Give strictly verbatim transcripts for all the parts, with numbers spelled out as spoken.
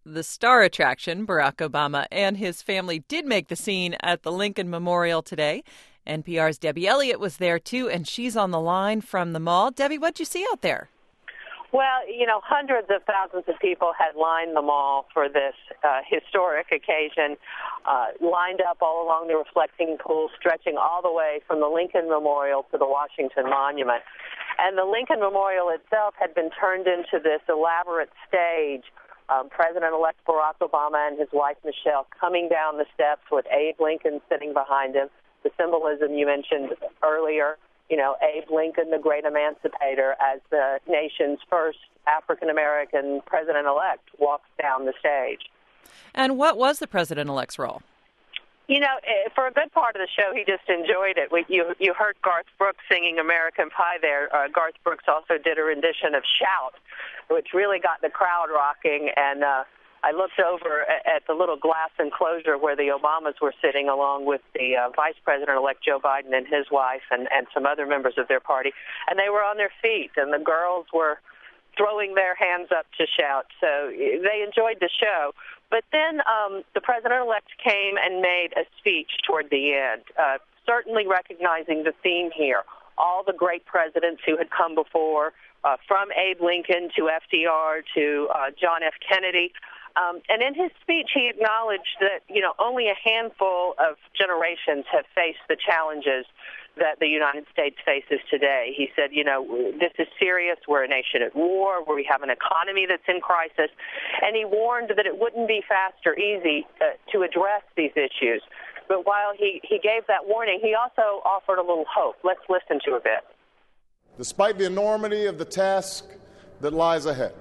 the star attraction, Barack Obama, and his family did make the scene at the Lincoln Memorial today. N P R's Debbie Elliott was there, too, and she's on the line from the mall. Debbie, what'd you see out there? Well, you know, hundreds of thousands of people had lined the mall for this uh, historic occasion, uh, lined up all along the reflecting pool, stretching all the way from the Lincoln Memorial to the Washington Monument. And the Lincoln Memorial itself had been turned into this elaborate stage. Um, President-elect Barack Obama and his wife, Michelle, coming down the steps with Abe Lincoln sitting behind him. The symbolism you mentioned earlier, you know, Abe Lincoln, the great emancipator, as the nation's first African-American president-elect, walks down the stage. And what was the president-elect's role? You know, for a good part of the show, he just enjoyed it. We, you, you heard Garth Brooks singing American Pie there. Uh, Garth Brooks also did a rendition of Shout, which really got the crowd rocking. And uh, I looked over at the little glass enclosure where the Obamas were sitting, along with the uh, Vice President-elect Joe Biden and his wife and, and some other members of their party. And they were on their feet, and the girls were throwing their hands up to shout. So they enjoyed the show. But then um, the president-elect came and made a speech toward the end, uh, certainly recognizing the theme here. All the great presidents who had come before, uh, from Abe Lincoln to F D R to uh, John F. Kennedy. Um, and in his speech, he acknowledged that, you know, only a handful of generations have faced the challenges that the United States faces today. He said, you know, this is serious. We're a nation at war, where we have an economy that's in crisis. And he warned that it wouldn't be fast or easy uh, to address these issues. But while he, he gave that warning, he also offered a little hope. Let's listen to a bit. Despite the enormity of the task that lies ahead,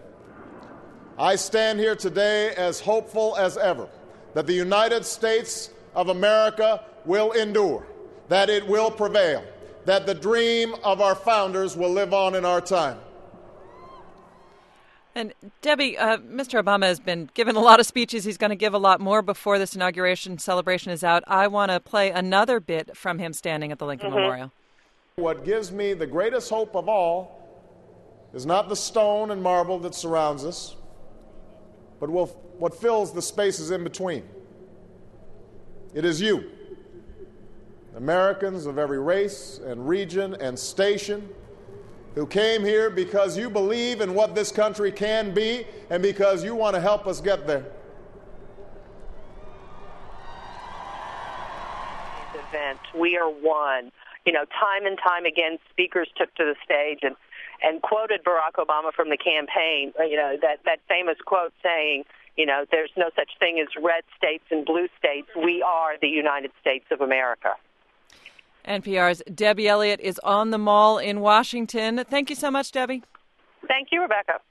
I stand here today as hopeful as ever that the United States of America will endure, that it will prevail, that the dream of our founders will live on in our time. And Debbie, uh, Mister Obama has been given a lot of speeches. He's going to give a lot more before this inauguration celebration is out. I want to play another bit from him standing at the Lincoln Mm-hmm. Memorial. What gives me the greatest hope of all is not the stone and marble that surrounds us, but what fills the spaces in between. It is you, Americans of every race and region and station, who came here because you believe in what this country can be and because you want to help us get there. Event. We are one. You know, time and time again, speakers took to the stage and, and quoted Barack Obama from the campaign, you know, that, that famous quote saying, you know, there's no such thing as red states and blue states. We are the United States of America. N P R's Debbie Elliott is on the mall in Washington. Thank you so much, Debbie. Thank you, Rebecca.